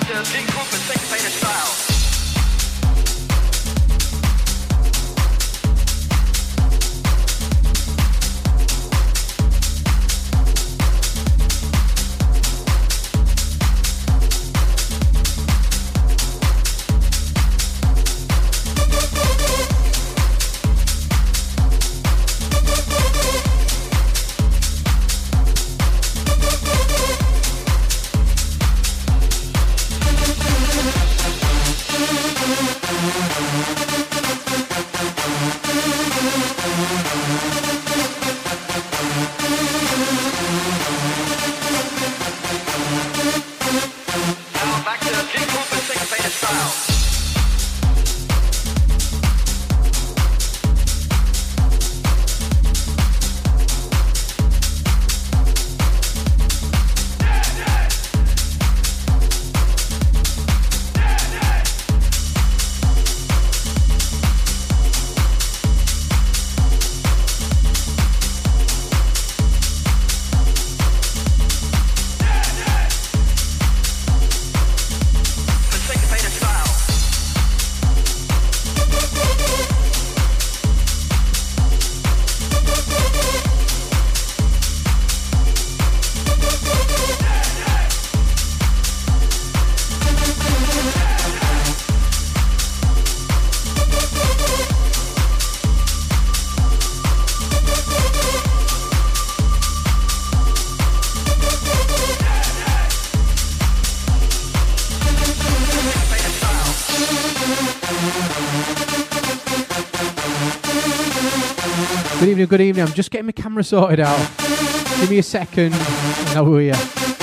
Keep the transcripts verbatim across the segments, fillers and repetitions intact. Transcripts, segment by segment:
Good evening, good evening. I'm just getting my camera sorted out. Give me a second and I'll be here.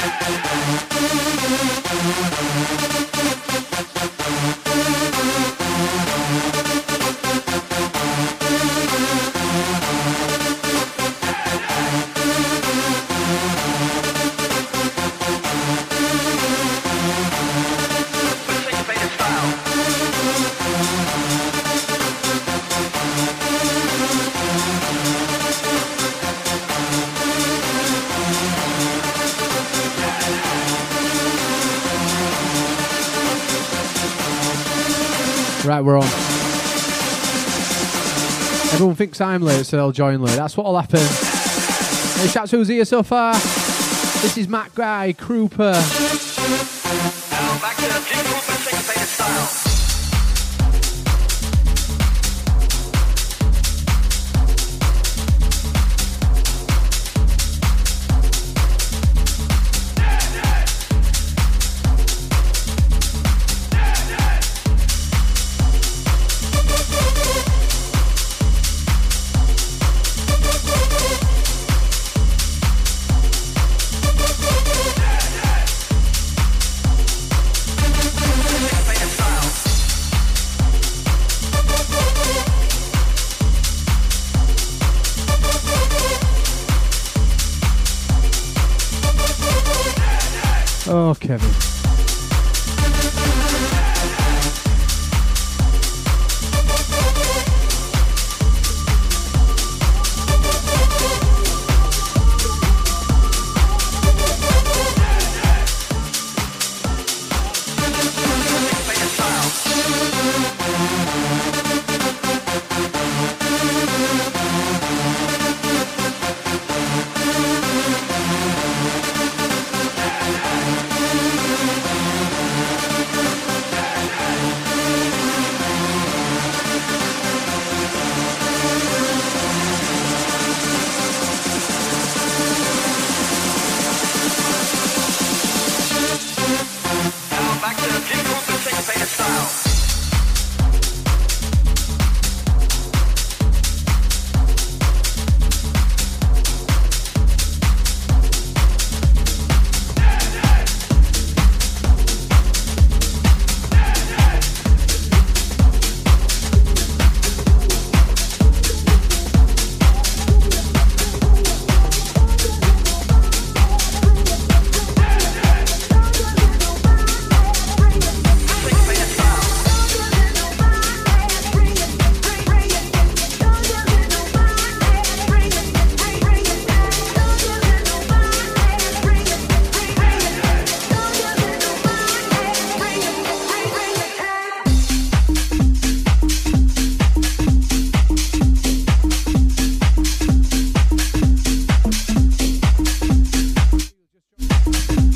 Right, we're on. Everyone thinks I'm late, so they'll join late. That's what'll happen. Hey, that's who's here so far. This is Matt Guy, Krupa. Now back to the G Group and syncopated style. Oh, Kevin.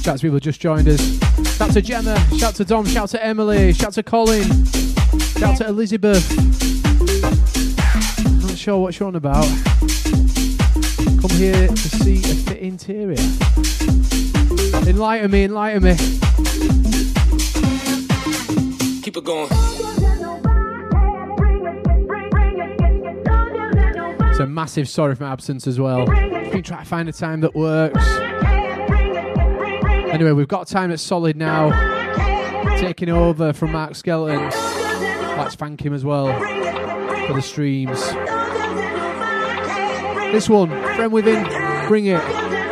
Shout out to people who just joined us. Shout out to Gemma, shout out to Dom, shout out to Emily, shout out to Colin, shout out to Elizabeth. Not sure what you're on about. Come here to see a fit interior. Enlighten me, enlighten me. Keep it going. It's a massive sorry for my absence as well. I've been trying to find a time that works. Anyway, we've got a time that's solid now. Taking over from Mark Skelton. Let's thank him as well for the streams. This one, Friend Within, Bring It.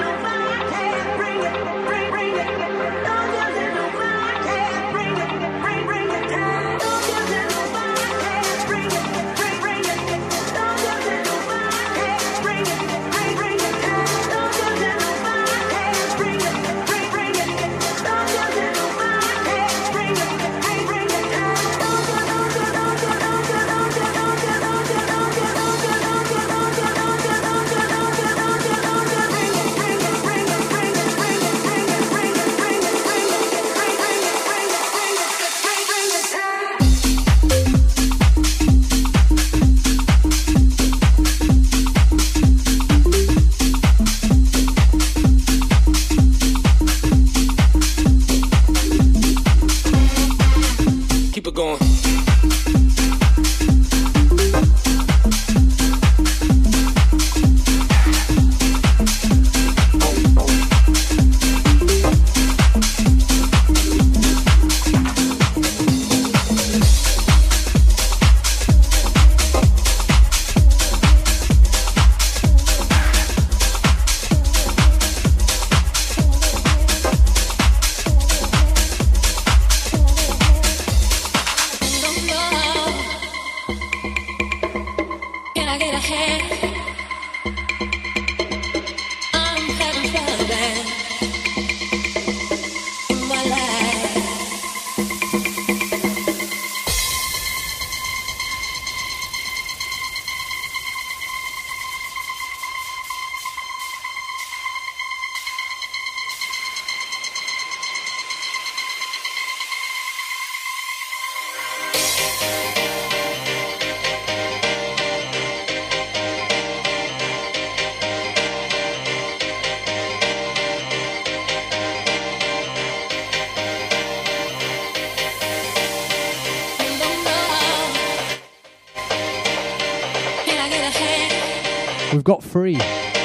We've got three,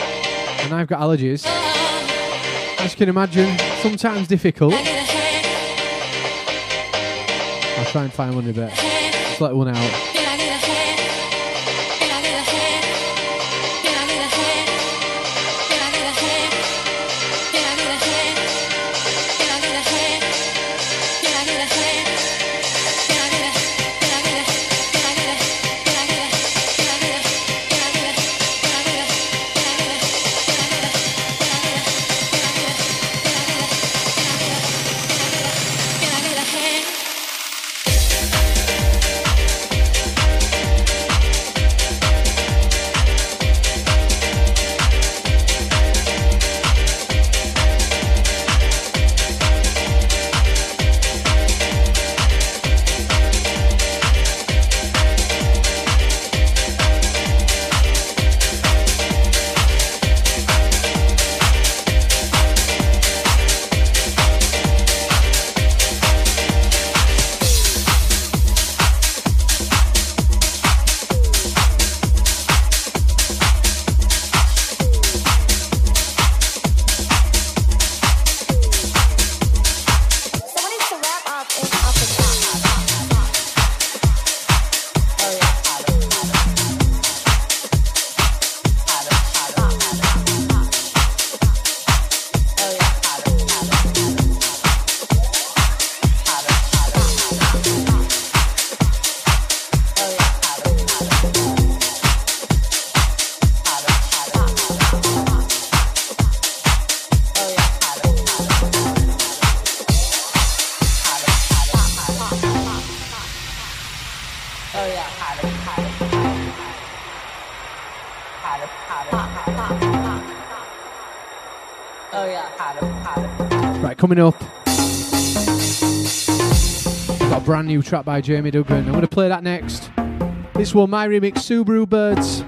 and I've got allergies. As you can imagine, sometimes difficult. I'll try and find one in a bit. Just let one out. Right, coming up, we've got a brand new track by Jamie Duggan. I'm going to play that next. This one, my remix, Subaru Birds.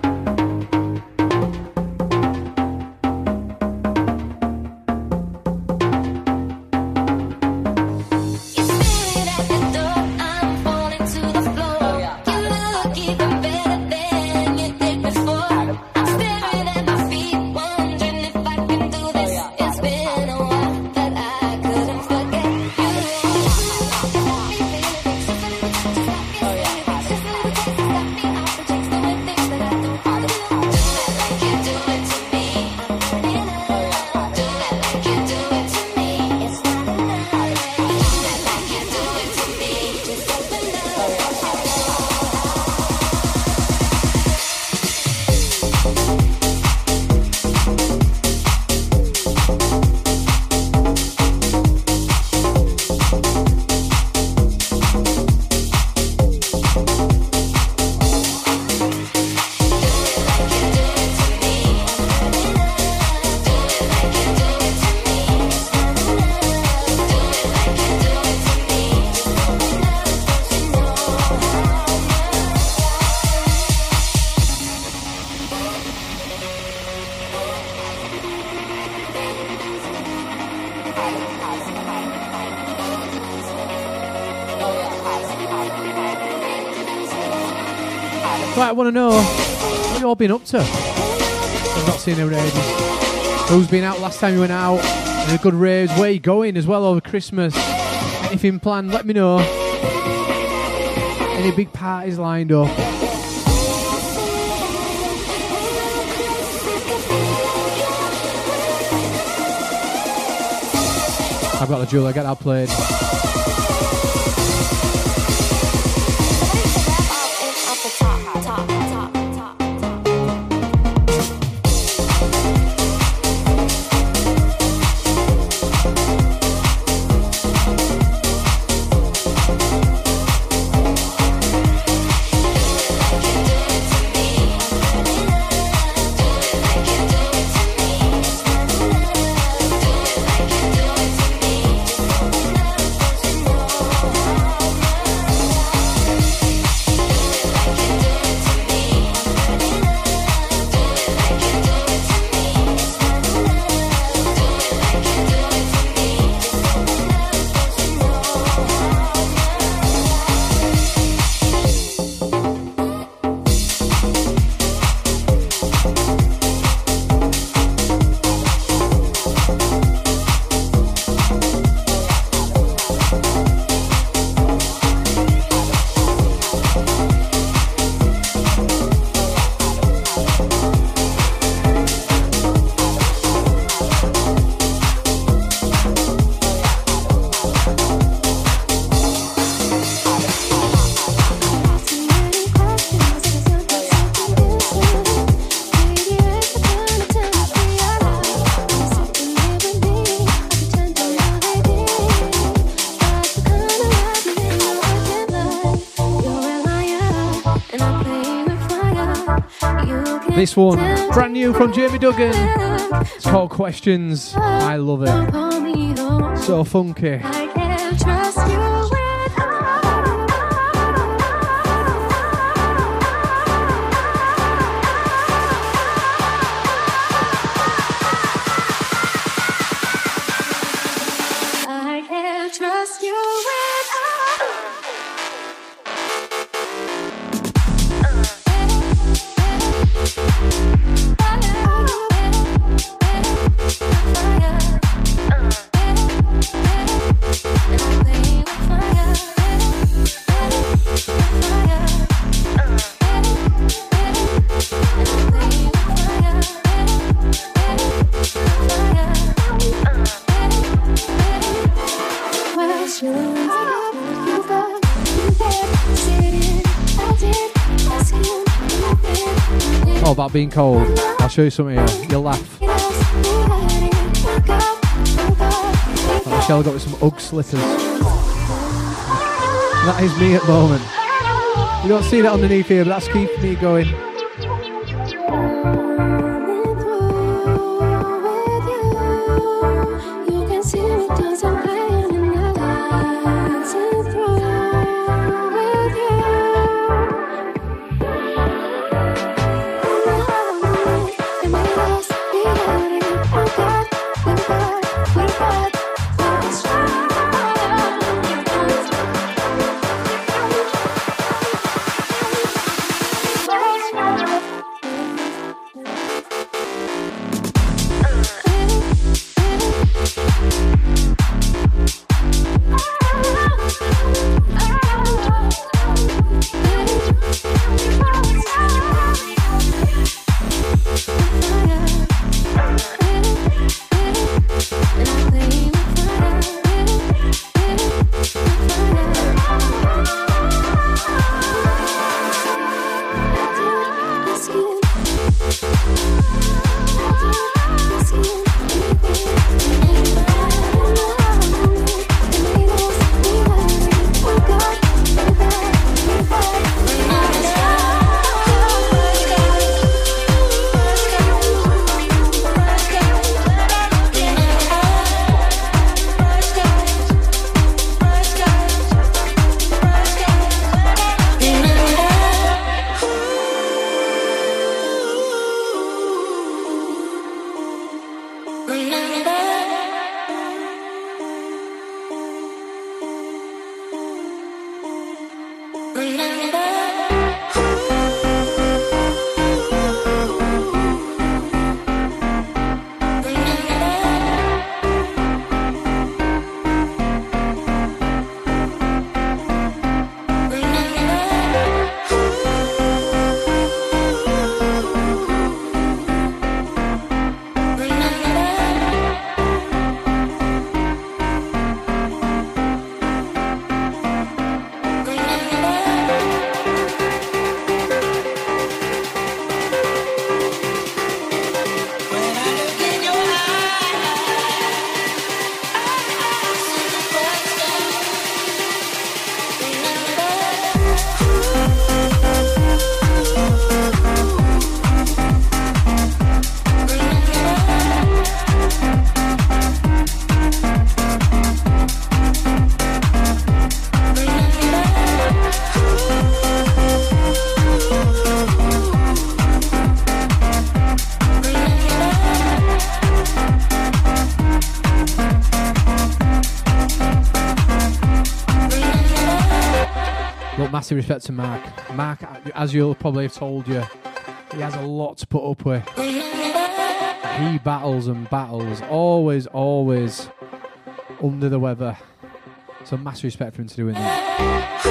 Right, I want to know what you all been up to. I've not seen you in ages. Who's been out last time you went out? And a good raves. Where you going as well over Christmas? Anything planned? Let me know. Any big parties lined up? I've got the Julia, get that played. This one, brand new from Jamie Duggan. It's called Questions. I love it. So funky. Oh, about being cold. I'll show you something here. You'll laugh. Michelle got me some Ugg slippers. That is me at the moment. You don't see that underneath here, but that's keeping me going. But massive respect to Mark. Mark, as you'll probably have told you, he has a lot to put up with. He battles and battles, always, always under the weather. So massive respect for him to doing that.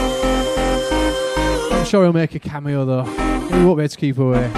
I'm sure he'll make a cameo though. He won't be able to keep away.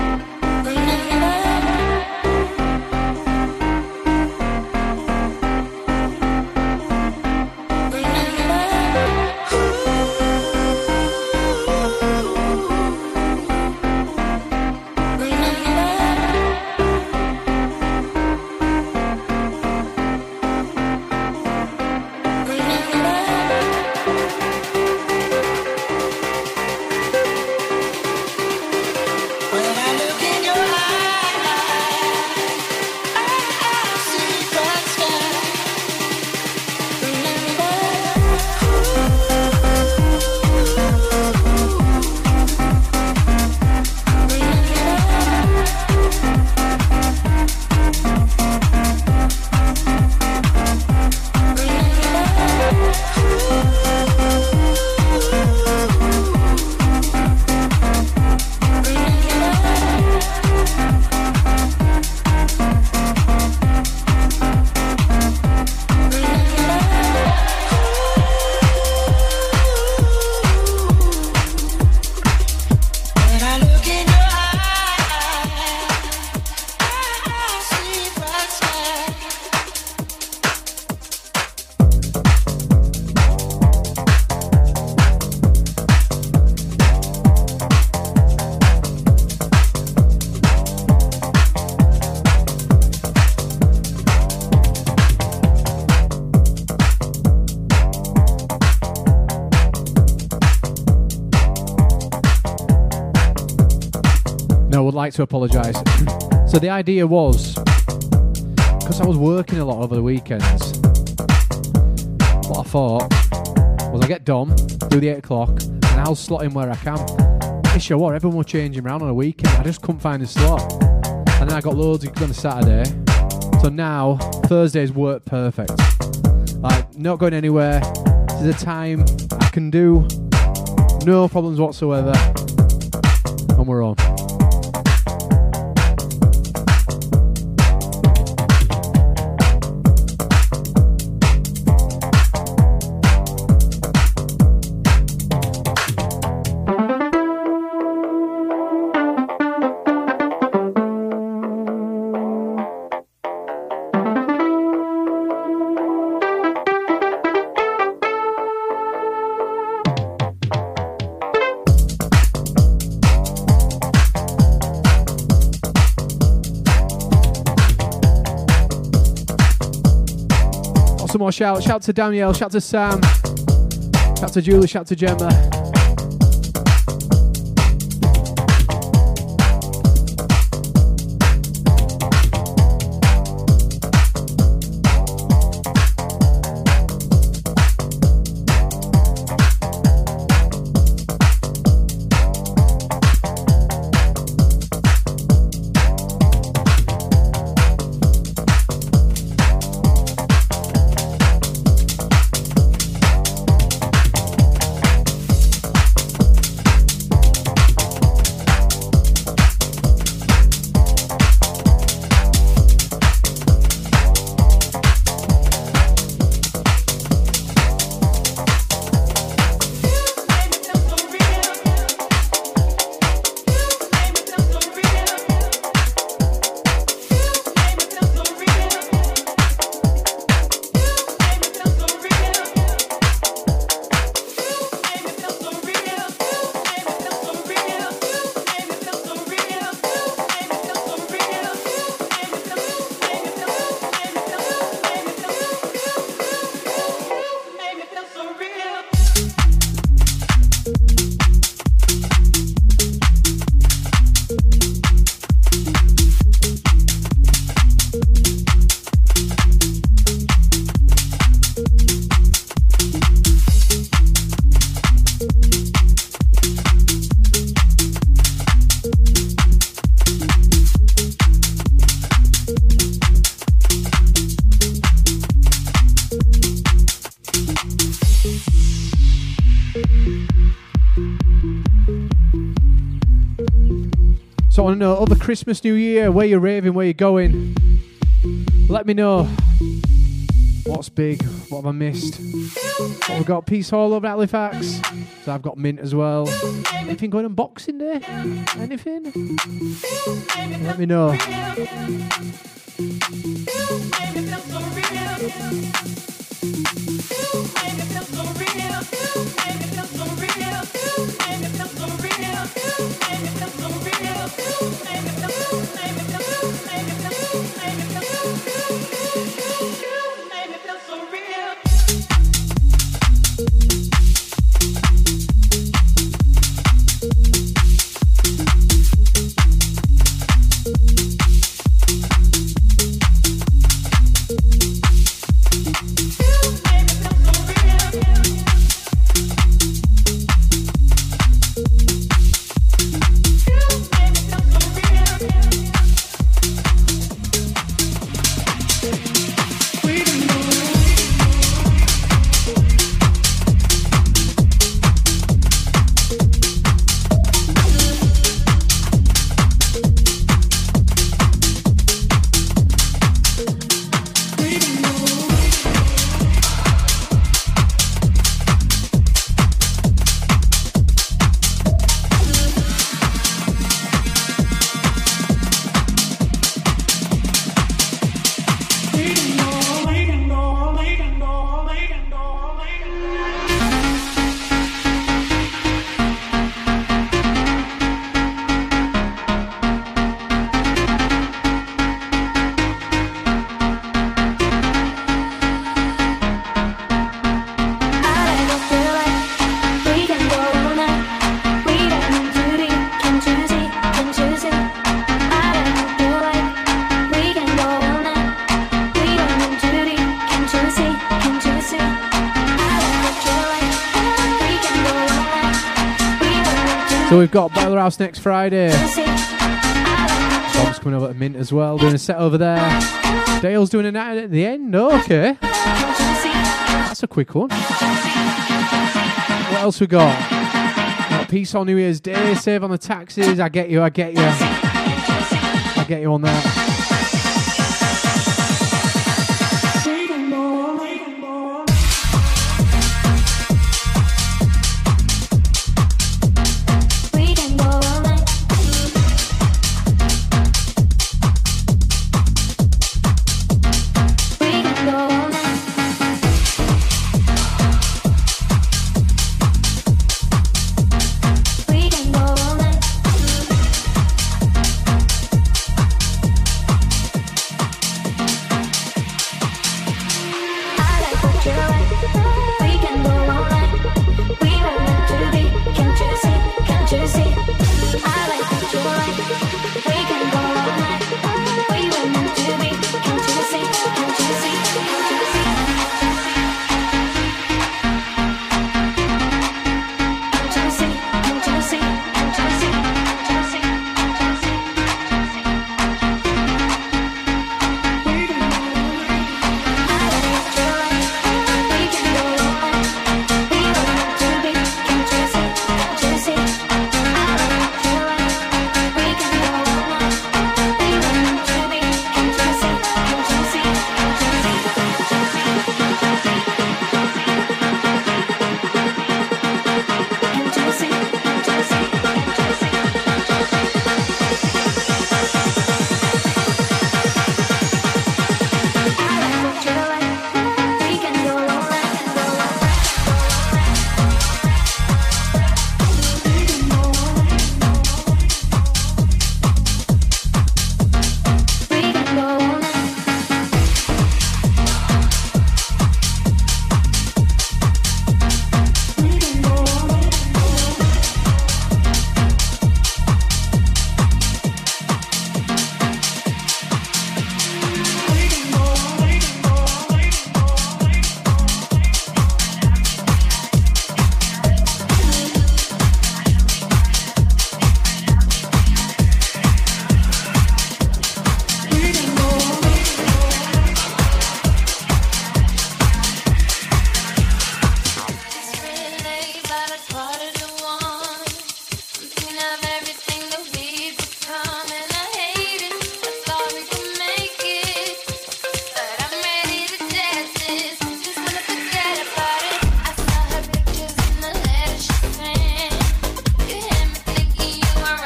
Like to apologise. So the idea was, because I was working a lot over the weekends, what I thought was I get Dom, do the eight o'clock, and I'll slot in where I can. This show, what, everyone was changing around on a weekend. I just couldn't find a slot. And then I got loads on a Saturday. So now, Thursdays work perfect. Like, not going anywhere. This is a time I can do, no problems whatsoever. And we're on. More shout. Shout to Danielle, shout to Sam, shout to Julie, shout to Gemma. want to know over Christmas, New Year, where you're raving, where you're going. Let me know. What's big? What have I missed? What we've got Peace Hall over at Halifax. So I've got Mint as well. Anything going on Boxing Day? Anything? Let me know. So we've got Boiler House next Friday. Bob's coming over at Mint as well, doing a set over there. Dale's doing a night at the end. Okay. That's a quick one. What else we got? got Peace on New Year's Day, save on the taxes. I get you, I get you. I get you on that.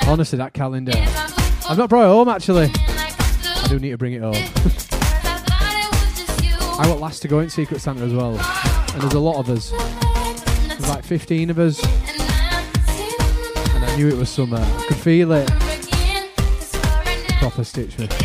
Honestly, that calendar. I've not brought it home actually. I do need to bring it home. I got last to go in Secret Santa as well. And there's a lot of us. There's like fifteen of us. And I knew it was summer. I could feel it. Proper stitch me.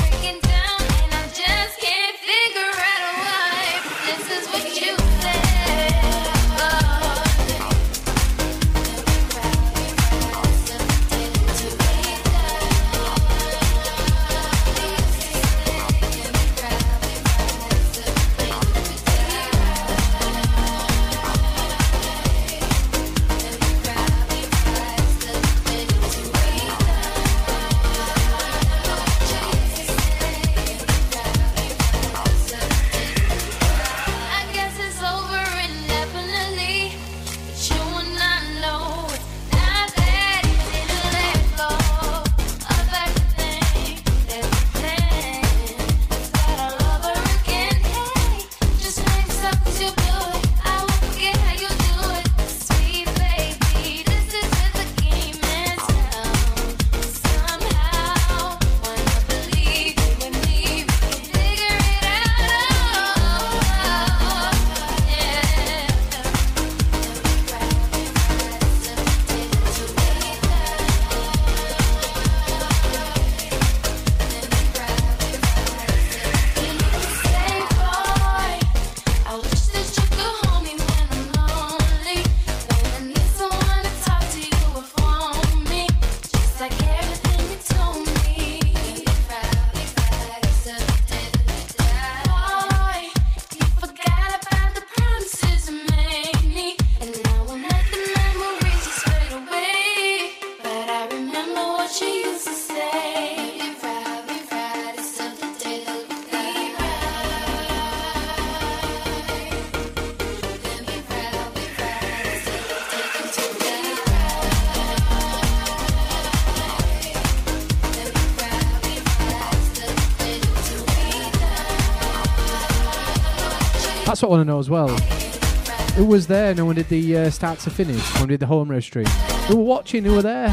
That's what I want to know as well. Who was there? No one did the uh, start to finish. No one did the home race stream. Who were watching? Who were there?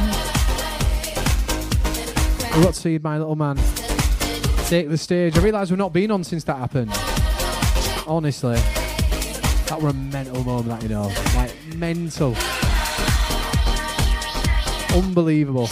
We got to see my little man take the stage. I realise we've not been on since that happened. Honestly, that were a mental moment. That, you know, like mental, unbelievable.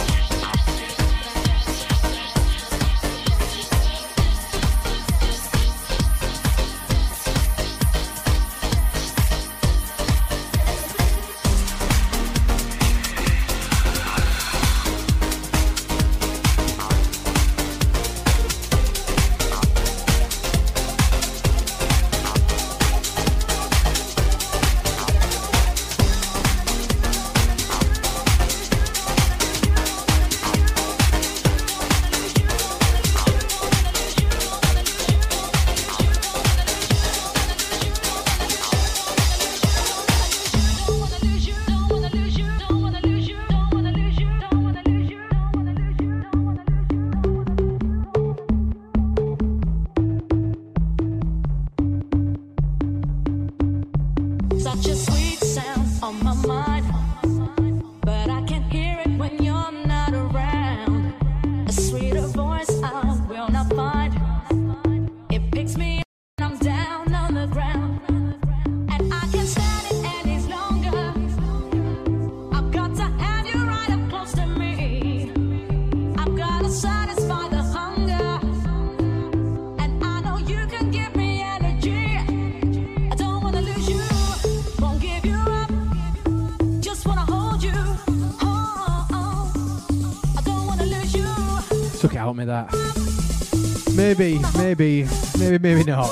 Me that maybe maybe maybe maybe not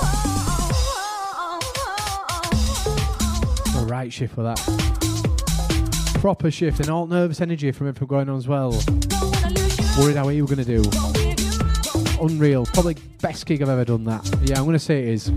the right shift for that proper shift and all nervous energy from everything going on as well. Worried how you were going to do. Unreal. Probably best gig I've ever done that. Yeah, I'm going to say it is.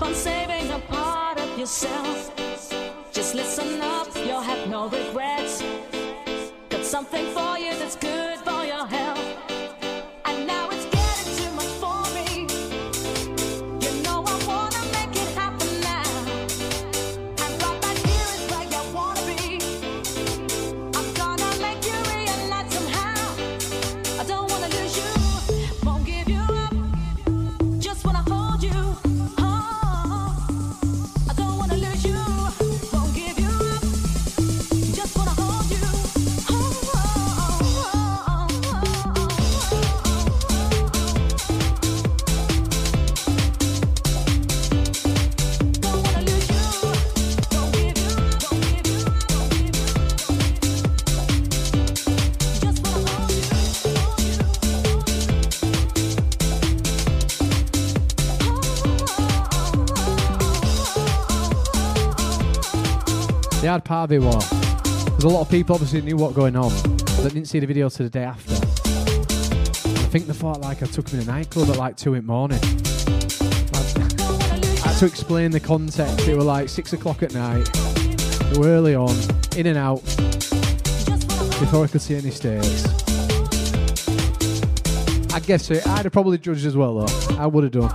on saving a part of yourself. Just listen up, you'll have no regrets. Got something for you that's good for your health. And now it's getting too much for me. You know I wanna make it happen now. And right back here is where you wanna be. I'm gonna make you realize somehow. I don't wanna lose you, won't give you up. Just wanna hold you. Oh, I don't wanna lose you, won't give you up. Just wanna hold you. Oh, oh, oh, oh, oh, oh. Don't wanna lose you, won't give you, won't give you, won't give you, won't give you. Just wanna hold you, hold you, hold you. The hard part of it was, there's a lot of people obviously knew what going on, but didn't see the video till the day after. I think they thought like I took them in a nightclub at like two in the morning. I had to explain the context. They were like six o'clock at night. They were early on, in and out, before I could see any states. I guess it, I'd have probably judged as well though. I would have done.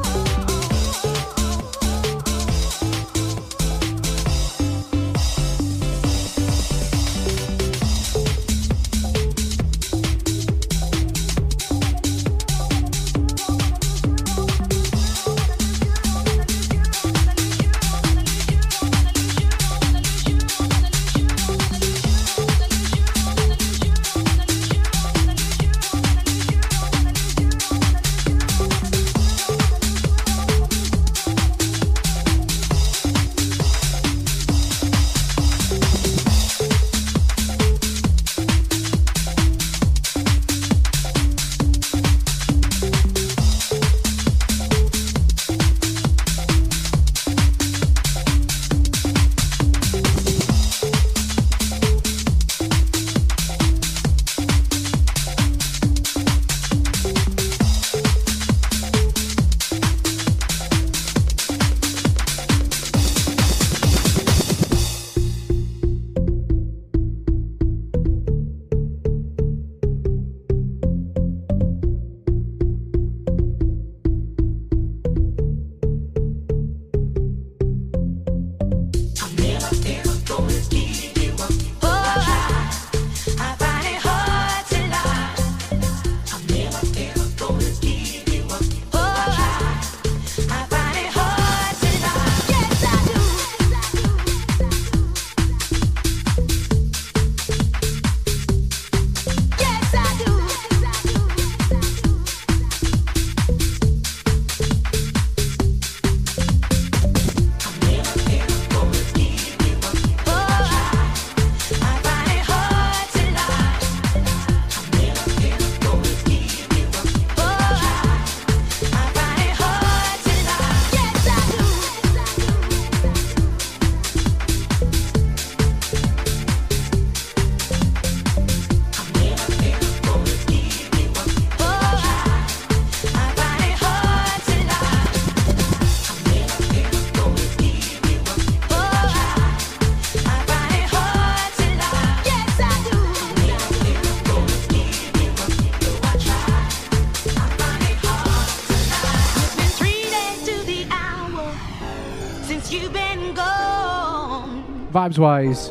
Vibes wise,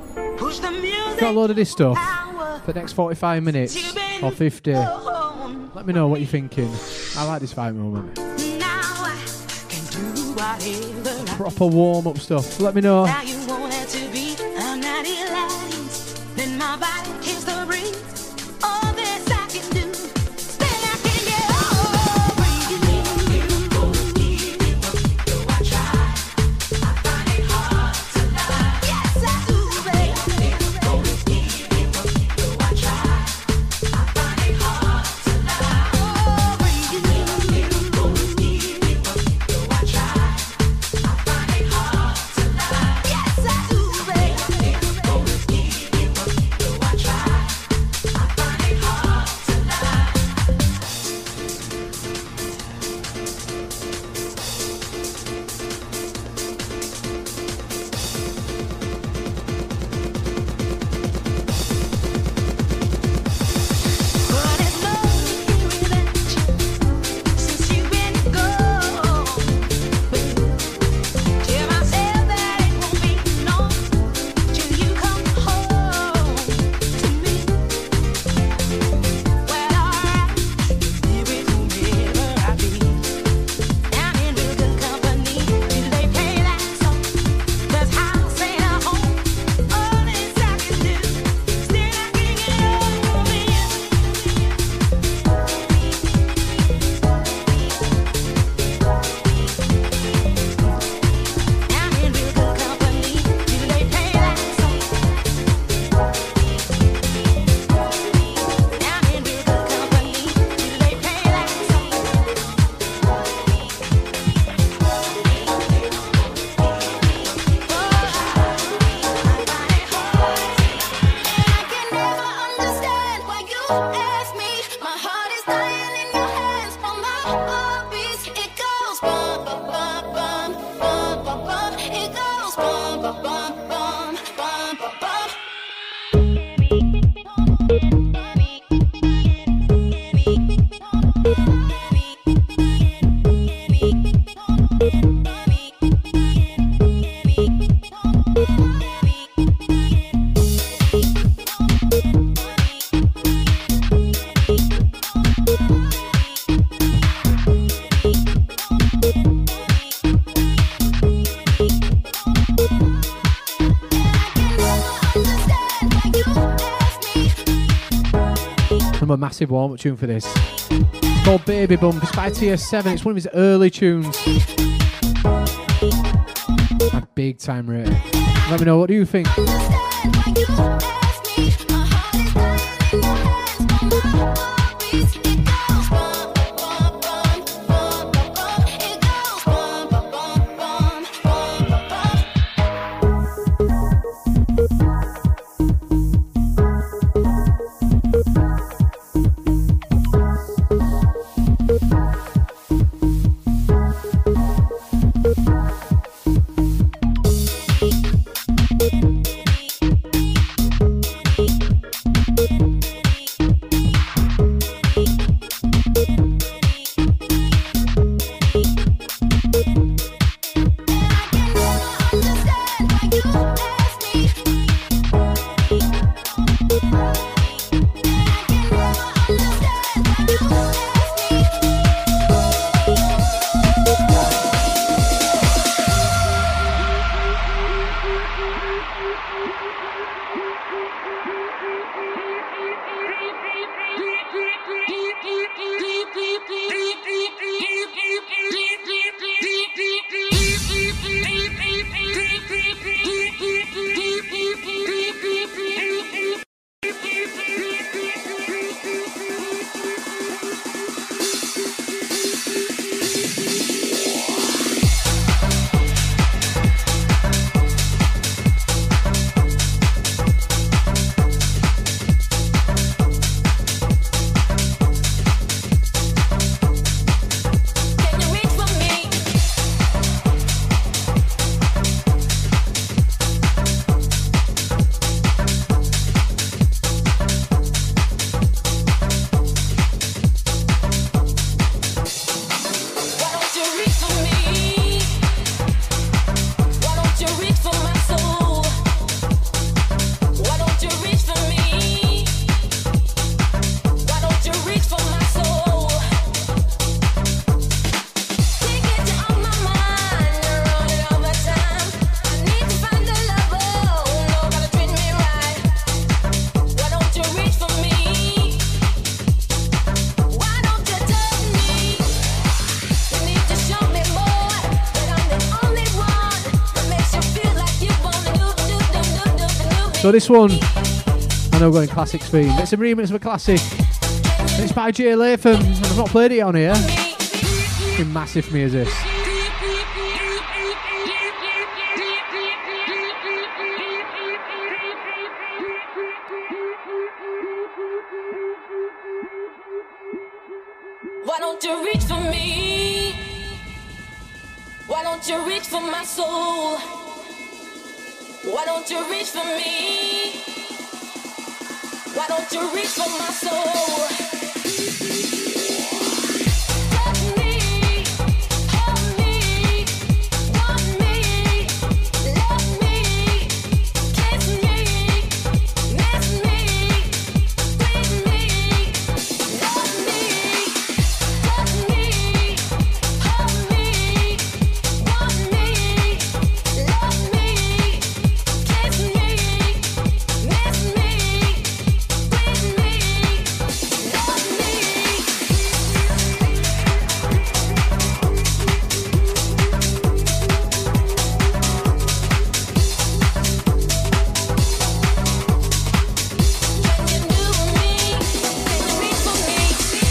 got a load of this stuff for the next forty-five minutes or fifty. Let me know what you're thinking. I like this vibe moment. Proper warm up stuff. Let me know. Yes, I massive warm-up tune for this. It's called Baby Bump. It's by T S seven. It's one of his early tunes. I big time rate it. Let me know, what do you think? So this one, I know we're going classics theme. It's a remix of a classic. It's by Jay Latham, and I've not played it on here. It's been massive for me as this. Why don't you reach for me? Why don't you reach for my soul? Why don't you reach for me? Why don't you reach for my soul? Touch me, hold me, want me, love me, kiss me, miss me, squeeze me, love me, touch me, hold me, want me, love me, kiss me, miss me, squeeze me, love me. Can you do me? Can you reach for me?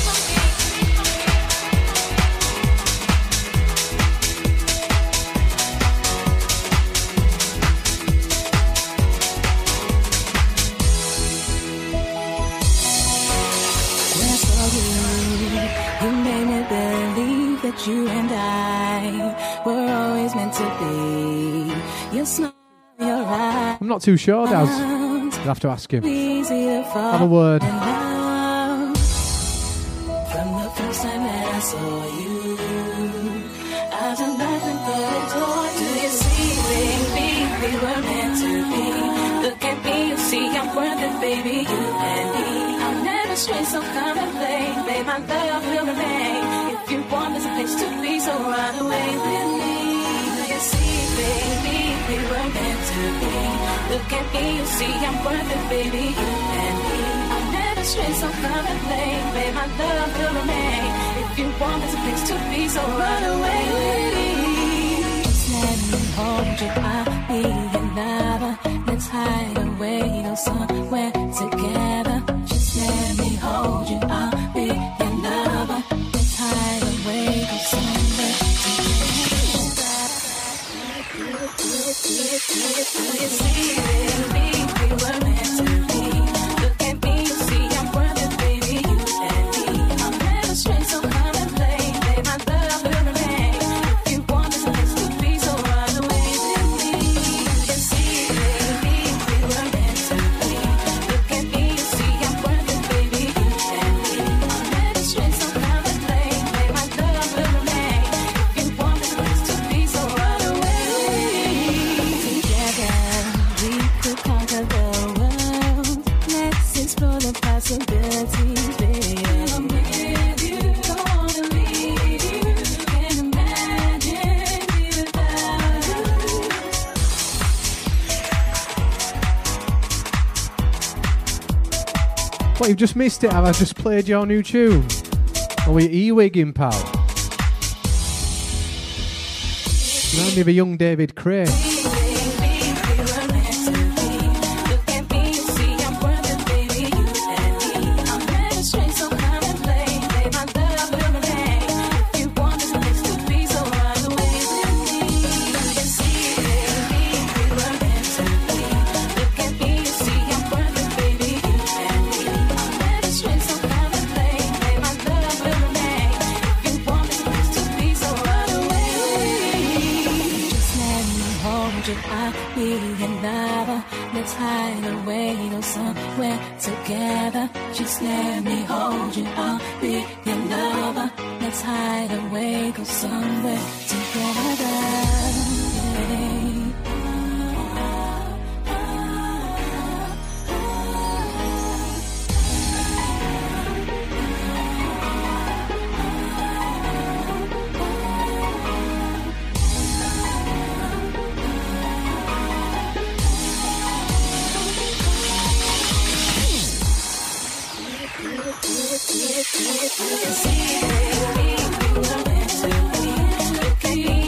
When I saw you, you made me believe that you and I were always meant to be. Your smile, your eyes, I'm not too sure, Daz. You'll have to ask him. easy to fall Have a word. in love. From the first time that I saw you, I done nothing but adore you. Do you see, baby, we were meant to be. Look at me, you see I'm worth it, baby, you and me. I'll never stray, so come and play. Babe, my love will remain. If you want, there's a place to be, so run away with me. Do you see, baby, we were meant to be. Look at me, you see I'm worth it, baby, you and me. I'll never straight, so come and play. Babe, my love will remain. If you want, there's a place to be, so run away. Just let me hold you, I'll be your lover. Let's hide away, go somewhere together. Just let me hold you, I'll be your lover. Let's hide away, go somewhere together. Do you see, baby, we were meant to be. Look at me, you see I'm worth it, baby, you and me. I'm never straight, so come and play. Babe, my love will remain. If you want, there's a place to be, so run away with me. You see, baby, we were meant to be. Look at me, you see I'm worth it, baby, you and me. I'm never straight, so come and play. Babe, my love will remain. If you want, there's a place to be, so run away. Together, we could conquer the world. Let's explore the possibilities, baby. I'm with you, gonna leave you. Can't imagine me without you. What, you've just missed it? Have I just played your new tune? Or were you e-wigging, pal? Remind me of a young David Cray. Let's hide away, go somewhere together. Just let me hold you, I'll be your lover. Let's hide away, go somewhere together. See, baby, we were meant to be. Look at me.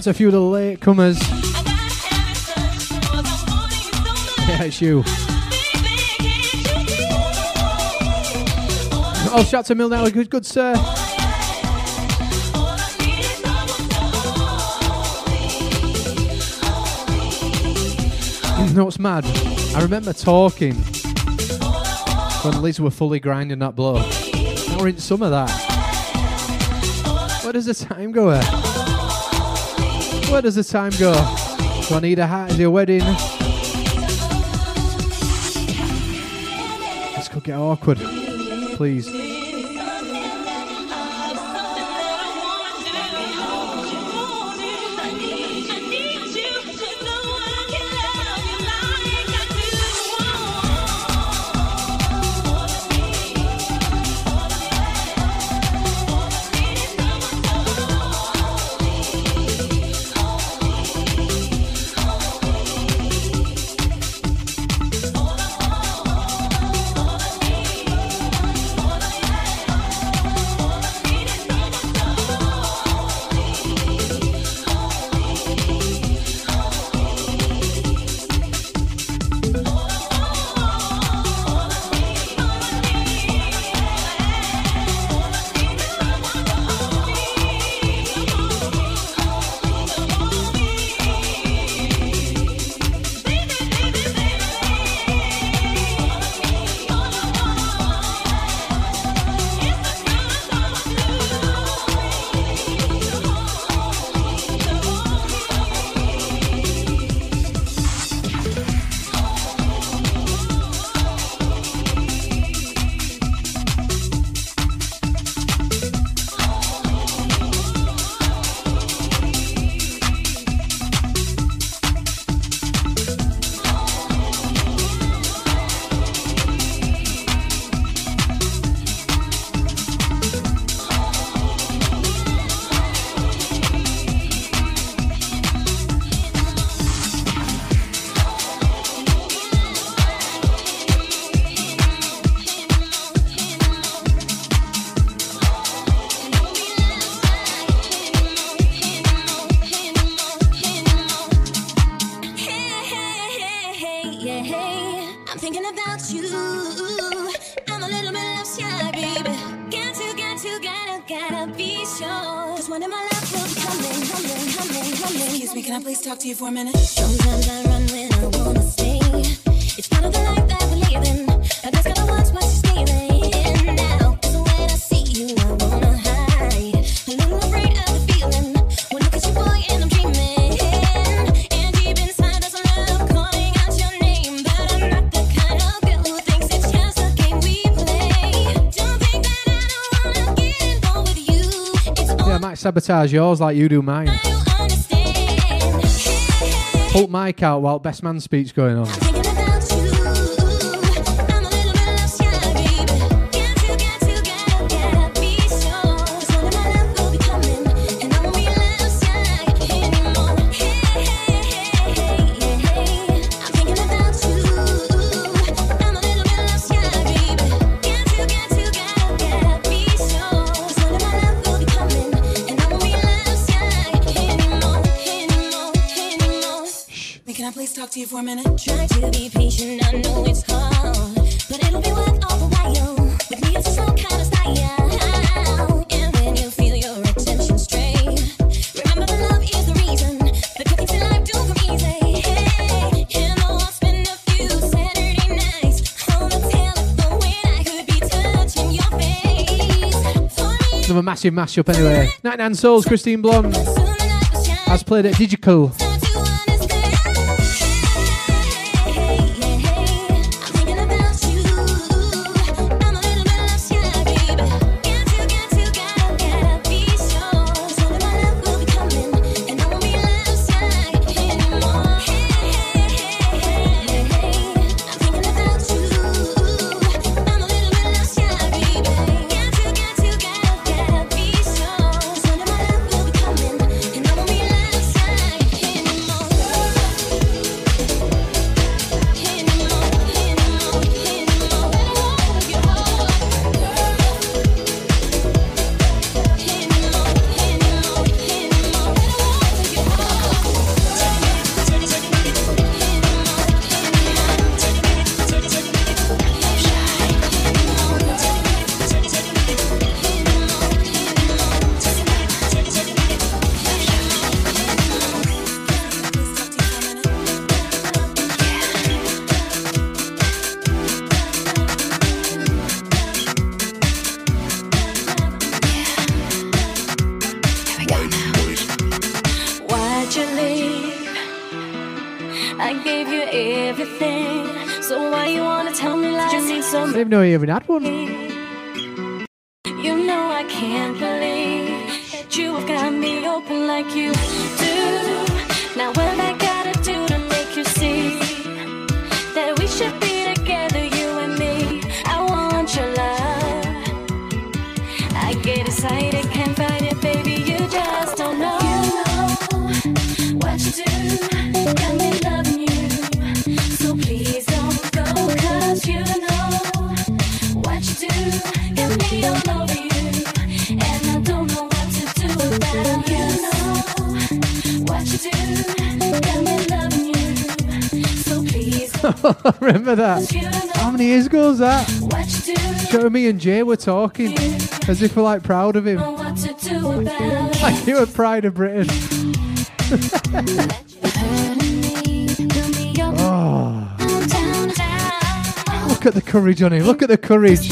to a few of the late comers. Yeah, it's you. Oh, shout to Mill now, good, good sir. You know what's mad? I remember talking when Liz were fully grinding that blow. Now we're in some of that. Where does the time go? Here? Where does the time go? Do I need a hat? Is it a wedding? This could get awkward. Please. Talk to you for a minute. Sometimes I run when I wanna stay. It's part of the life that we're living. I just gotta watch what you're stealing now. 'Cause when I see you, I wanna hide. A little afraid of the feeling. When I look at you, boy, and I'm dreaming. And deep inside, there's a love calling out your name. But I'm not the kind of girl who thinks it's just a game we play. Don't think that I don't wanna get involved with you. It's all Yeah, I might sabotage yours like you do mine. Pull mic out while best man speech going on. Talk to you for a minute. Try to be patient, I know it's hard, but it'll be worth all the while. With me, it's a slow kind of style. And when you feel your attention strain, remember the love is the reason. The good things in life do come easy. Hey, and though I'll spend a few Saturday nights on the telephone when I could be touching your face. For me, Another massive mashup anyway. ninety-nine Souls, Christine Blonde has played at Digital. I gave you everything. So why you wanna tell me lies? You need I some. didn't even know you even had one. You know I can't believe that you have got me open like you do. Now what I gotta do to make you see that we should be together, you and me? I want your love. I get excited, can't fight it, baby. You just don't know. You know what you do, got me loving you. So please don't go, 'cause you know what you do, got me all over you. And I don't know what to do about it. You know what you do, got me loving you. So please don't Remember that? you know How many years ago was that? what you do, Show me and Jay were talking as if we're like proud of him. know what to do about it. Like you were pride of Britain. Oh, look at the courage on him. Look at the courage.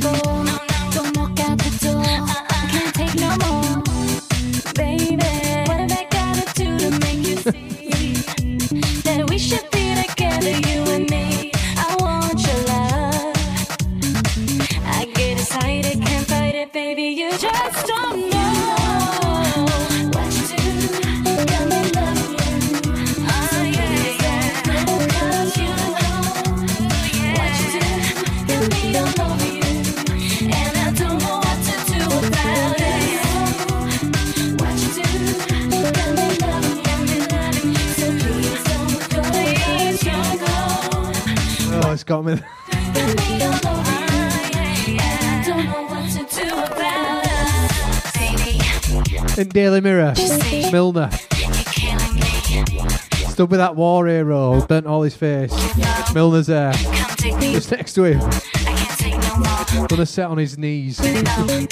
That we should be together, you and me. I want your love. I get excited, can't fight it, baby. You just don't know what you do. Got me loving you. Oh yeah, yeah. 'Cause you know what you do. Got me all over you, and I don't know what to do about it. What you do. Got me loving you, got me loving you. So please don't go, please don't go. Oh, it's got me. Got me all over you, and I don't know what to do about it. Baby, In Daily Mirror, see, Milner you're killing me. stood with that war hero, burnt all his face. Milner's there, Come take me, just next to him, I can't take no more. gonna sit on his knees. No, baby,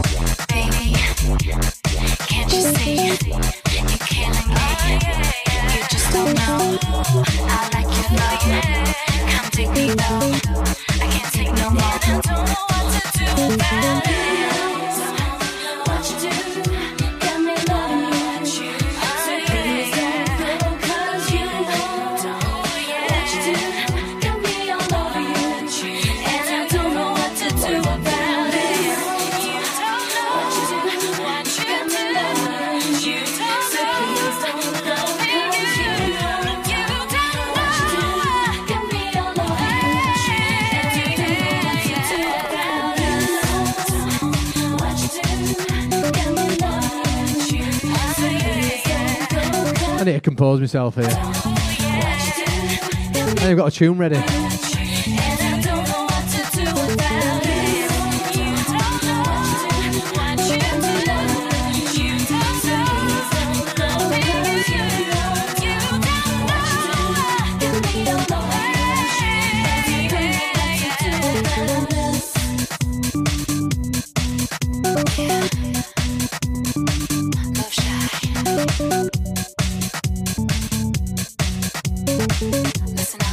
can't you see? You're killing me. You just don't know. I like you, love. Come take me though. I can't take no more. I don't know what to do about it. What you do, got me loving you. So please don't go, 'cause you know what you do, got me all over you. And I don't know what to do about it. You don't know what you do, what you got me loving you. So please don't go, 'cause you know you don't know what you do, got me all over you. And I don't know what to do about it. What you do, got me loving you. So please don't go, 'cause I need to compose myself here. what you do, got me I've got a tune ready. and I don't know what to do about it. You don't know what you do, what you do. You don't know, baby, you don't, you don't know. Got me all over you, and you don't know what to do about this. Yeah, love shy. Listen up.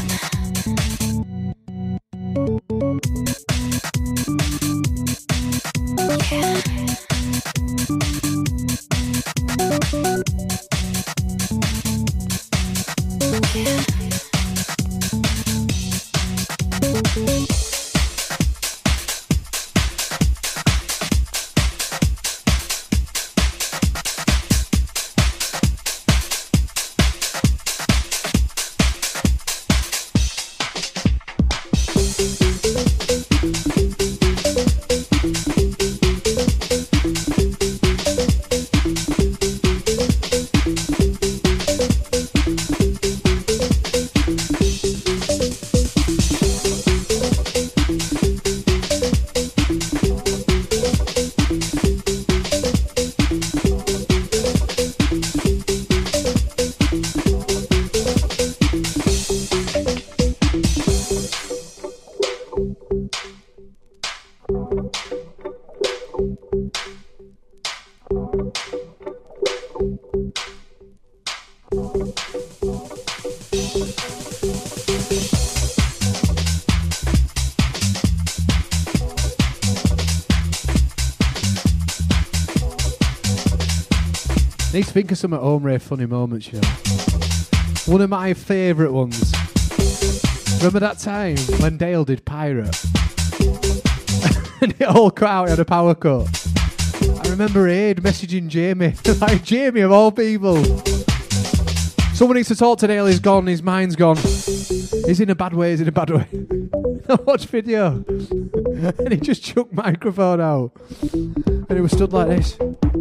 Need to think of some at home, Ray, funny moments, you know. One of my favourite ones. Remember that time when Dale did Pirate? And it all cut out, he had a power cut. I remember Aid messaging Jamie. Like, Jamie of all people. Someone needs to talk to Dale, he's gone, his mind's gone. He's in a bad way, he's in a bad way. I watched video. And he just chucked microphone out. And it was stood like this.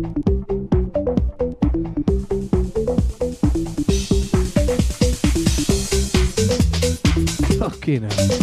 Fucking hell.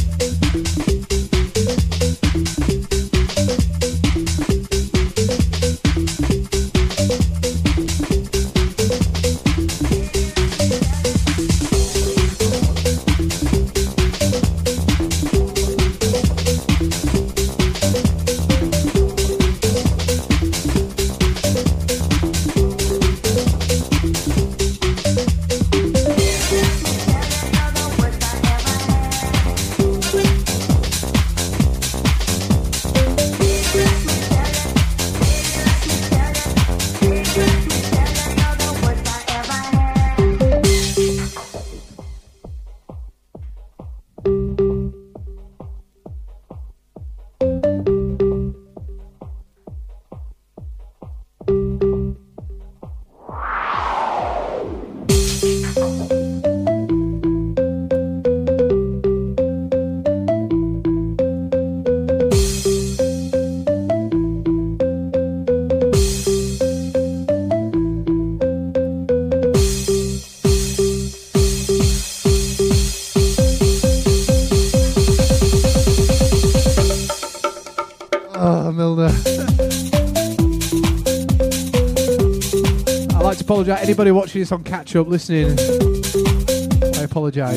Anybody watching this on catch up, listening, I apologise.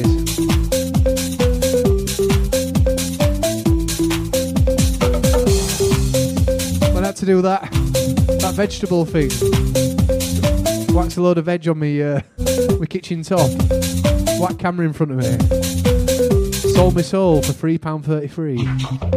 I had to do that that vegetable thing. Wax a load of veg on me, uh, my kitchen top. Whack camera in front of me. Sold my soul for three pounds thirty-three.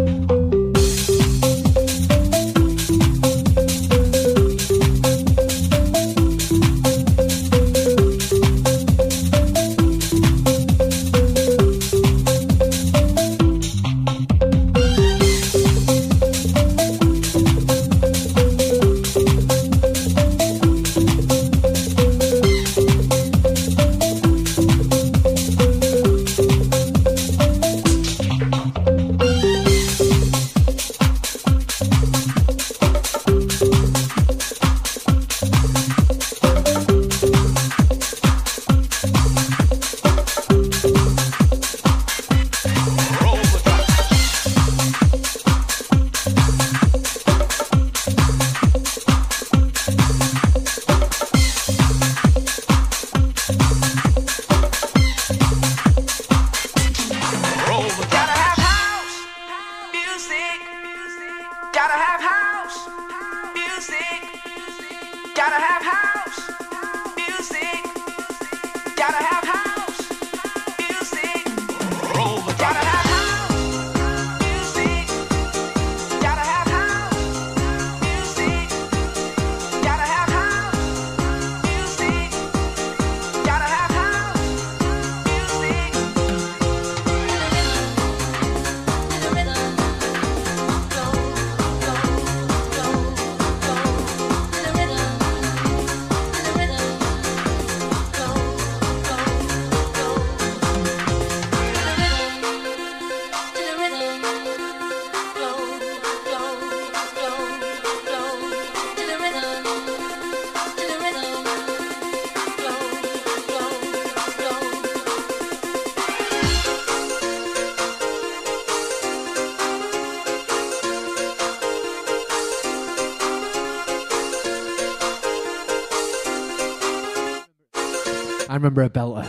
I remember a belter.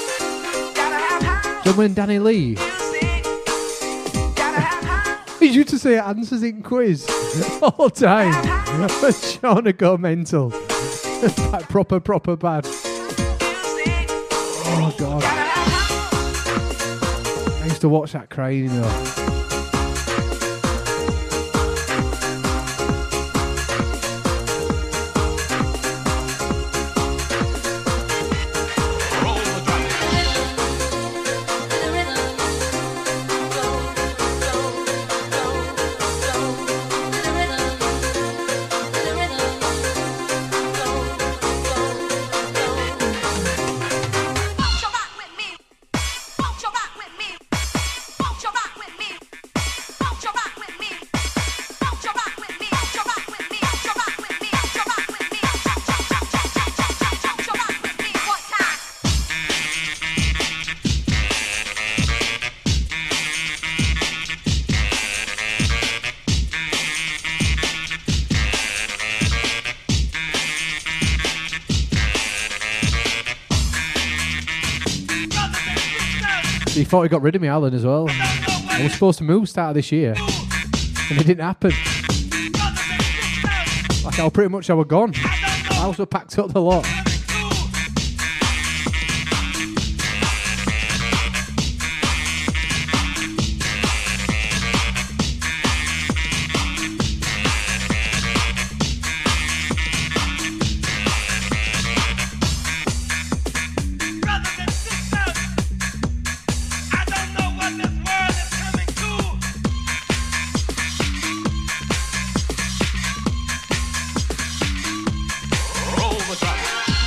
John and Danny Lee. He used to say answers in quiz all the time. Sean would go mental. Like proper, proper bad. Oh, God. I used to watch that crying, you know. He thought he got rid of me, Alan, as well. I was supposed to move start of this year, and it didn't happen. Like, I was pretty much I was gone. I also packed up the lot. Roll the drop.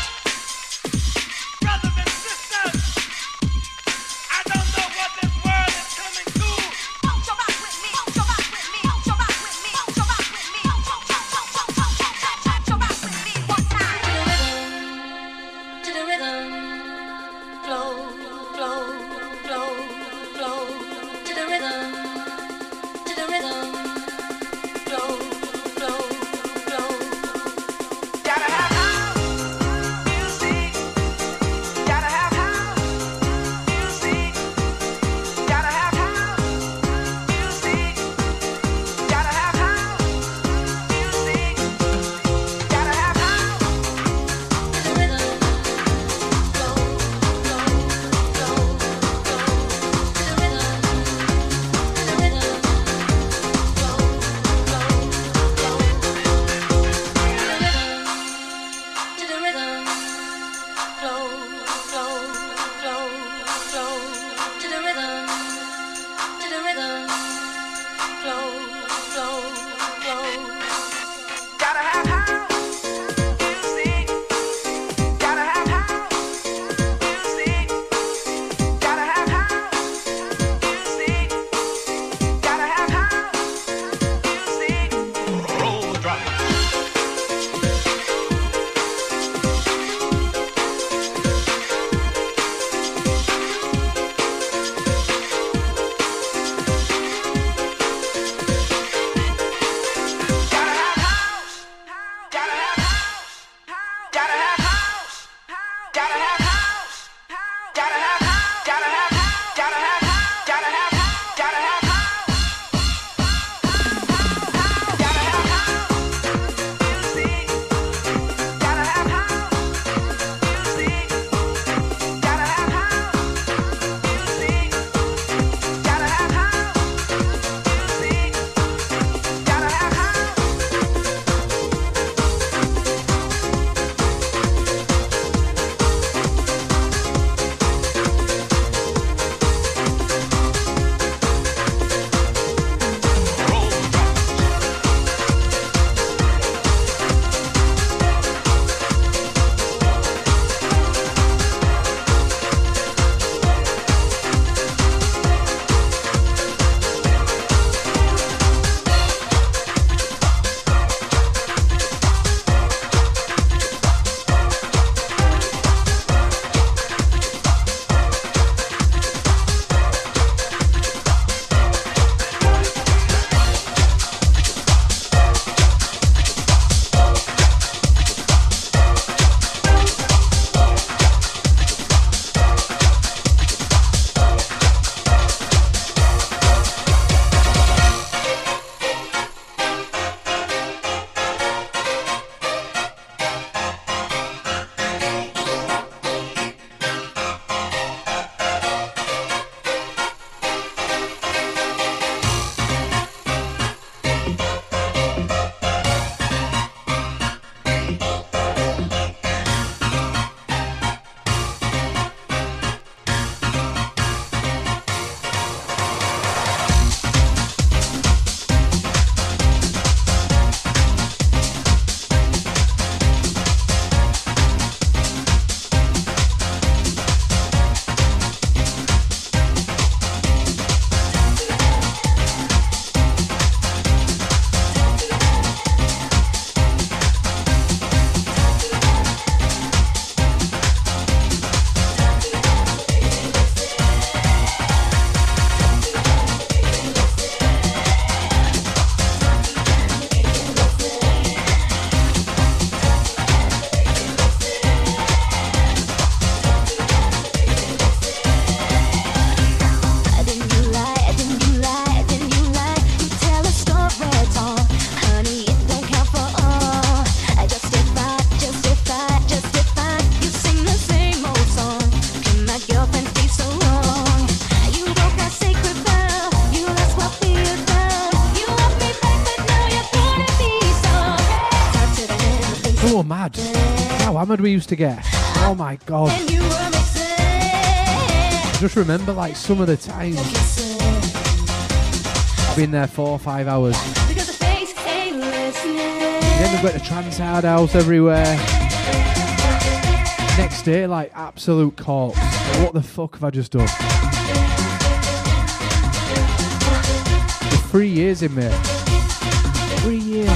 hammered we used to get. Oh my god. And you were missing. I just remember like some of the times. I've been there four or five hours. Because the face ain't listening. Then we've got the trance hard house everywhere. Next day, like absolute corpse. Like, what the fuck have I just done? For three years in there. Three years.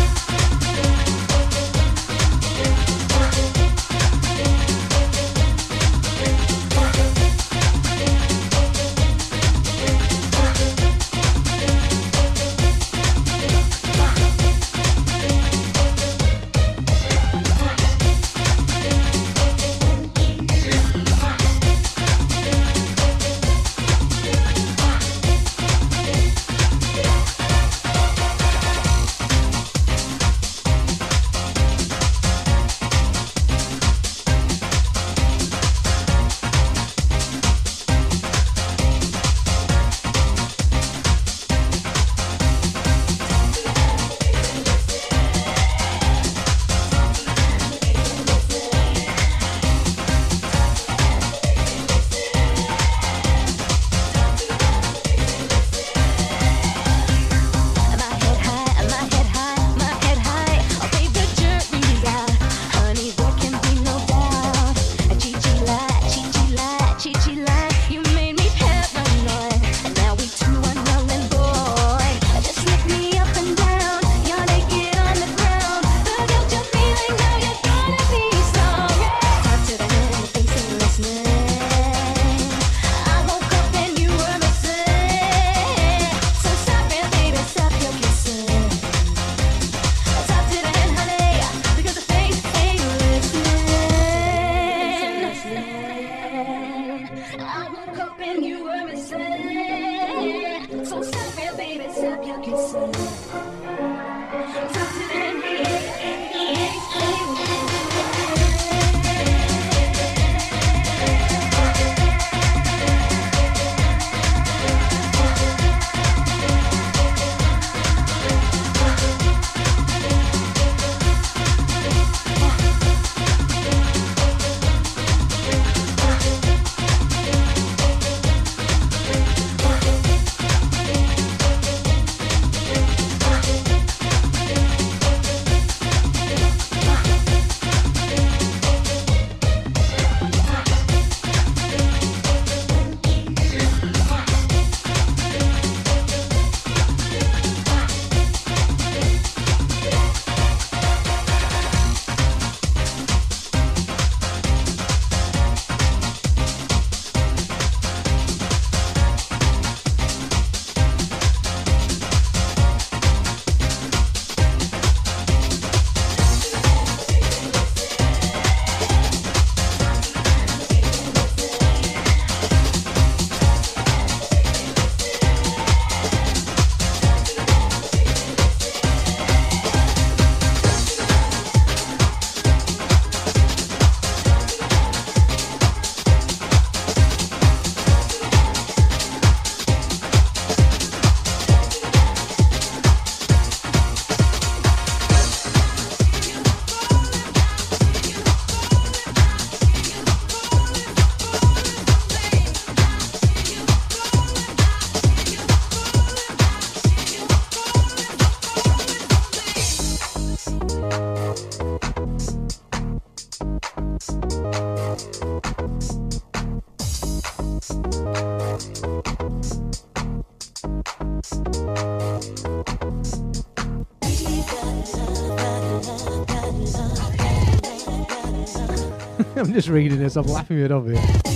I'm just reading this, I'm laughing it off here.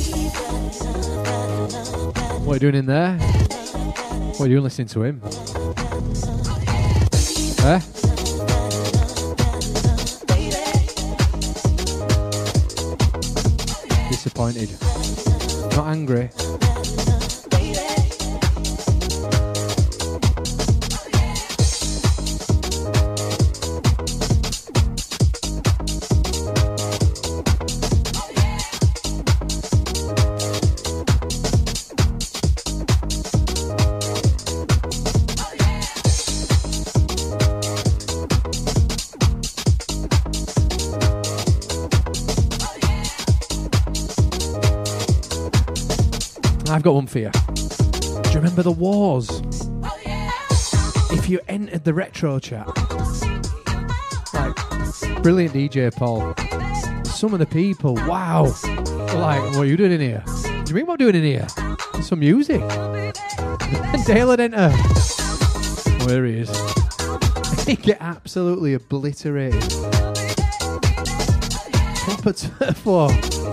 What are you doing in there? What are you doing listening to him? Eh? Disappointed. Not angry. I've got one for you. Do you remember the wars? If you entered the retro chat, like, brilliant D J Paul. Some of the people, wow, were like, what are you doing in here? What do you mean what I'm doing in here? There's some music. And Dale had enter. Oh, there he is. He get absolutely obliterated. Proper turf war.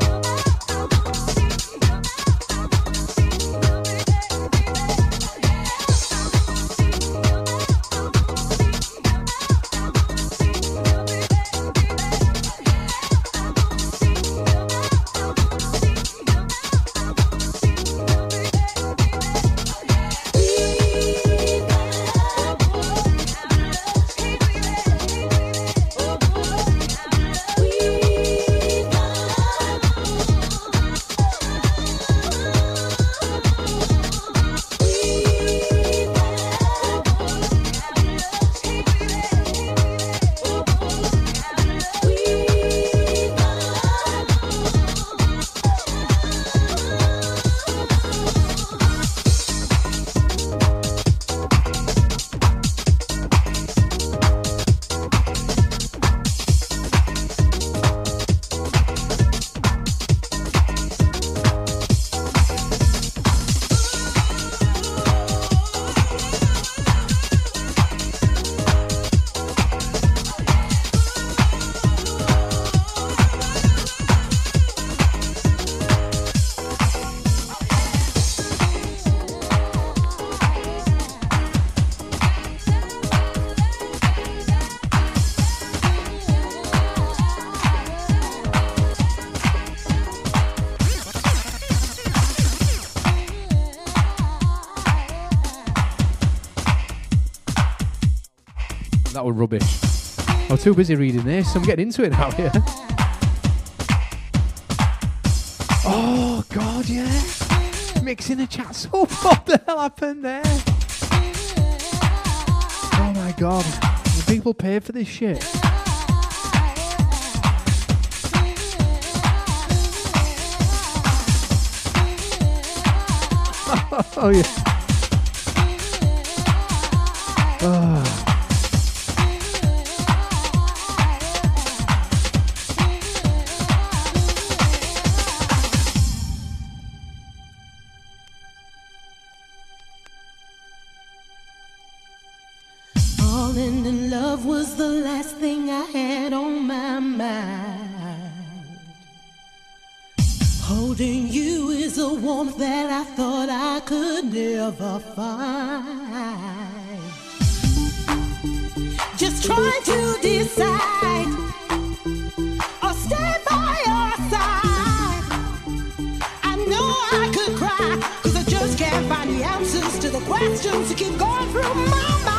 That was rubbish. I was too busy reading this. I'm getting into it now here. Oh, God, yeah. Mixing the chat. So what the hell happened there? Oh, my God. The people pay for this shit. Oh, yeah. Oh. Falling in love was the last thing I had on my mind. Holding you is a warmth that I thought I could never find. Just trying to decide or stay by your side. I know I could cry, cause I just can't find the answers to the questions that keep going through my mind.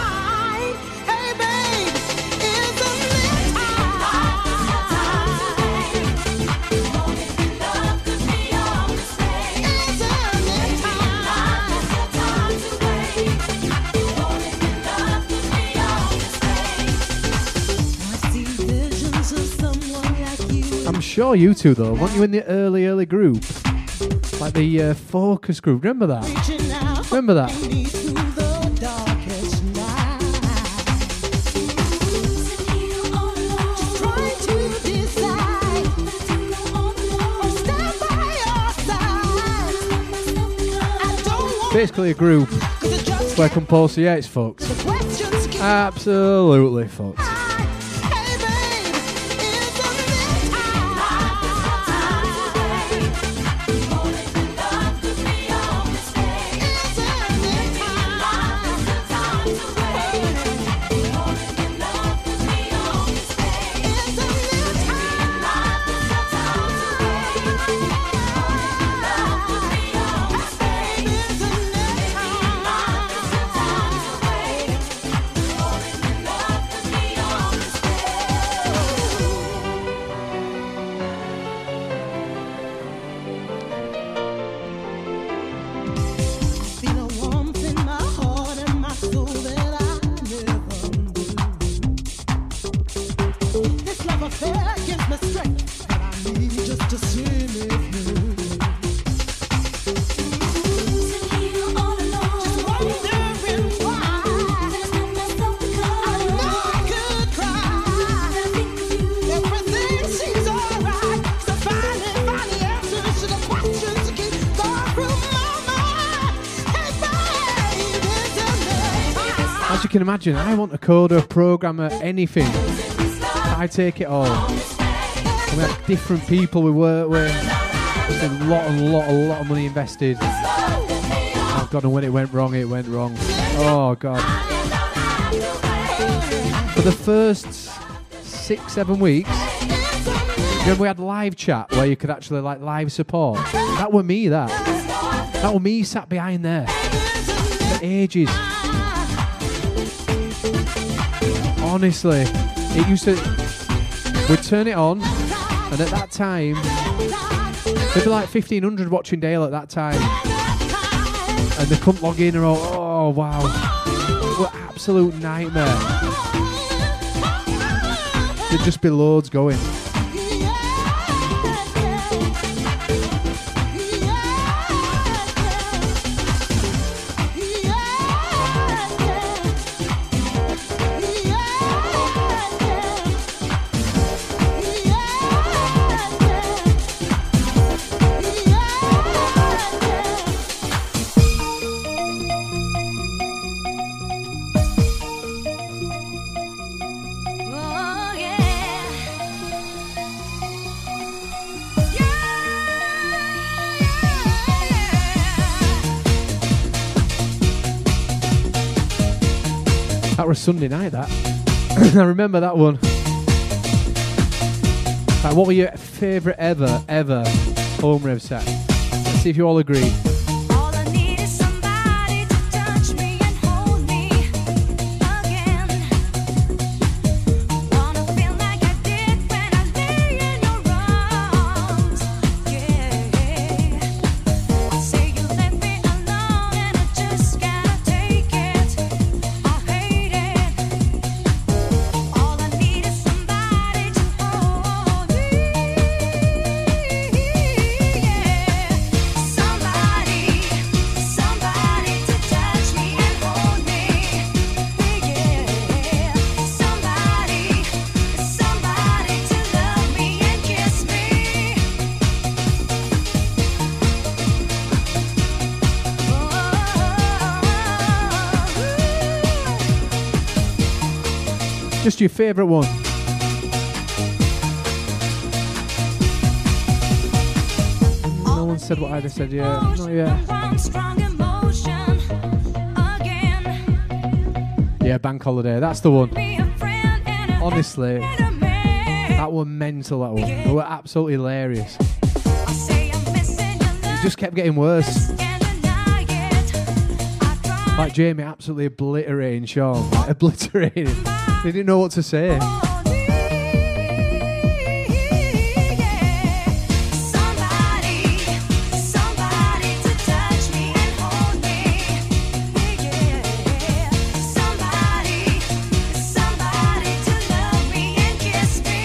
I'm sure you two, though, weren't you in the early, early group? Like the uh, Focus group, remember that? Remember that? Basically a group where Compulsory, yeah, it's fucked. Absolutely fucked. can imagine, I want a coder, programmer, anything. I take it all. And we have different people we work with. There's a lot, a lot, a lot of money invested. Oh God, and when it went wrong, it went wrong. Oh God. For the first six, seven weeks, then we had live chat where you could actually like live support. That were me, that. That were me sat behind there for ages. Honestly, it used to, we'd turn it on, and at that time, there'd be like fifteen hundred watching Dale at that time. And they couldn't log in, and all, oh wow. What an absolute nightmare. There'd just be loads going. That was Sunday night, that. I remember that one. Like, what were your favourite ever, ever home rave set? Let's see if you all agree. All I need is somebody to touch me and hold me again. Wanna feel like I did when I lay in your arms. Yeah. Say you left me alone and I just gotta take it. I hate it. All I need is somebody to hold me. Somebody, somebody to touch me and hold me. Yeah. Somebody, somebody to love me and kiss me. Just your favourite one. No one said what I just said, yeah. Not yet. One strong emotion again. Yeah, Bank Holiday, that's the one. Be a friend and a Honestly, enemy. that was mental, that one. They were absolutely hilarious. I say I'm missing your It love, just kept getting worse. can't deny it. I try Like Jamie absolutely obliterating Sean. Like, obliterating. They didn't know what to say. Somebody, somebody to touch me and hold me. Yeah. Somebody, somebody to love me and kiss me.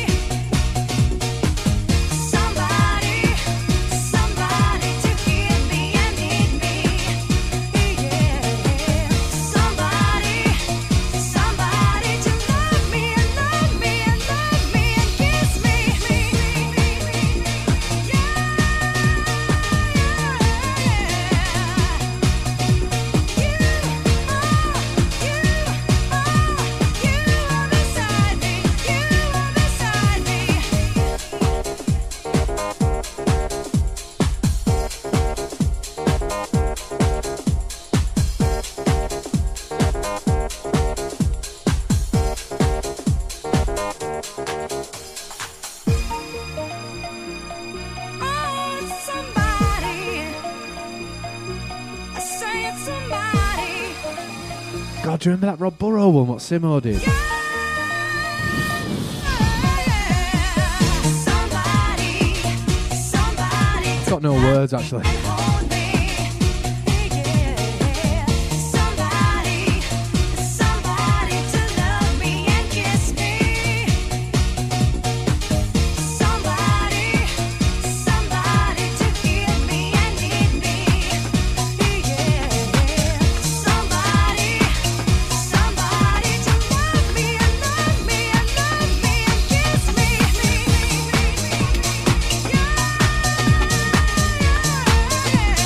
Somebody, somebody to hear me and need me. Yeah. Somebody, somebody to love me and love me and love me and kiss me. God, do you remember that Rob Burrow one, what Simo did? Somebody, somebody Got no words, actually. hold me. Yeah. Somebody, somebody to love me and kiss me. Somebody, somebody to hear me and need me. Yeah. Somebody, somebody to love me and love me and love me and kiss me. Yeah.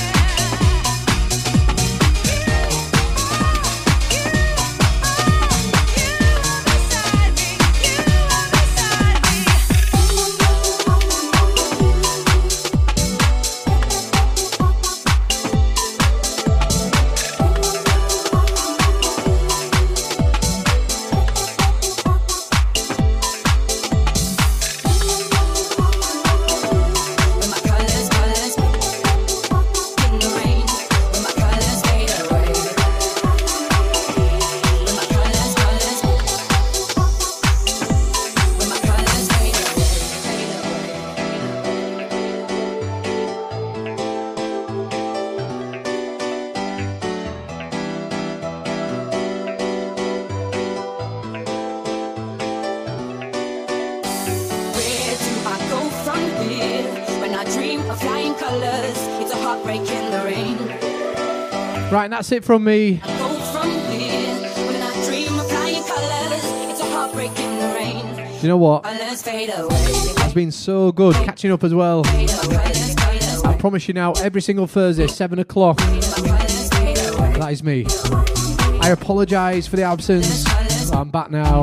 Right, and that's it from me. Go from here when I dream of flying colors. It's a heartbreak in the rain. You know what? Colors fade away. It's been so good catching up as well. Fade away. Colors fade away. I promise you now, every single Thursday, seven o'clock. Colors fade away. That is me. I apologise for the absence. I'm back now.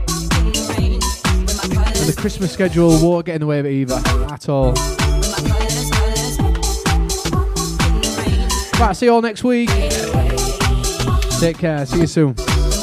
And the Christmas schedule won't get in the way of it either, at all. Right, see you all next week. Take care, see you soon.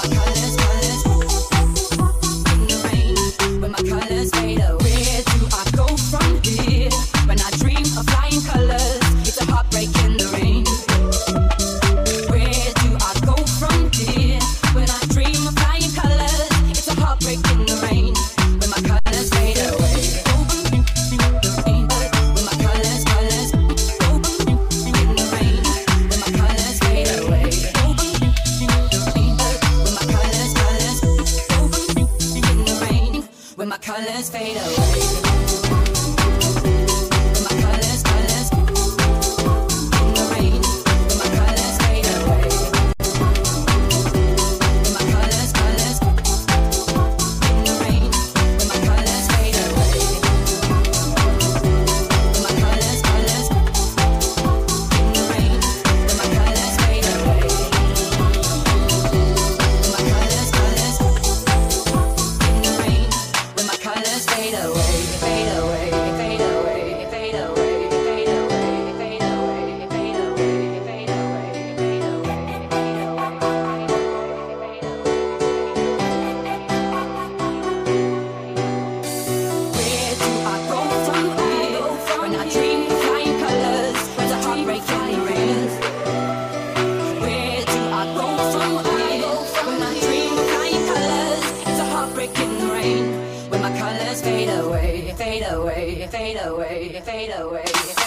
When my colors fade away, where do I go from here? When I dream of flying colors, it's a heartbreak in the rain. Where do I go from here? When I dream of flying colors, it's a heartbreak in the rain. When my colors fade away, when my colors, colors, in the rain. When my colors fade away, when my colors, colors, in the rain. When my colors fade away. When my colors, colors, in the rain. When my colors fade away. When my colors, colors, in the rain. When my colors fade away. When my colors, colors, in the rain. When my colors fade away. When my colors, colors, in the rain. When my colors fade away, fade away, fade away, fade away, fade away, fade away, fade away, fade away, fade away, where do I go from here? When I dream of flying colors, there's a heartbreak in the rain. Where do I go from here? When I dream of flying colors, it's a heartbreak in the rain. When my colors fade away, fade away, fade away, fade away.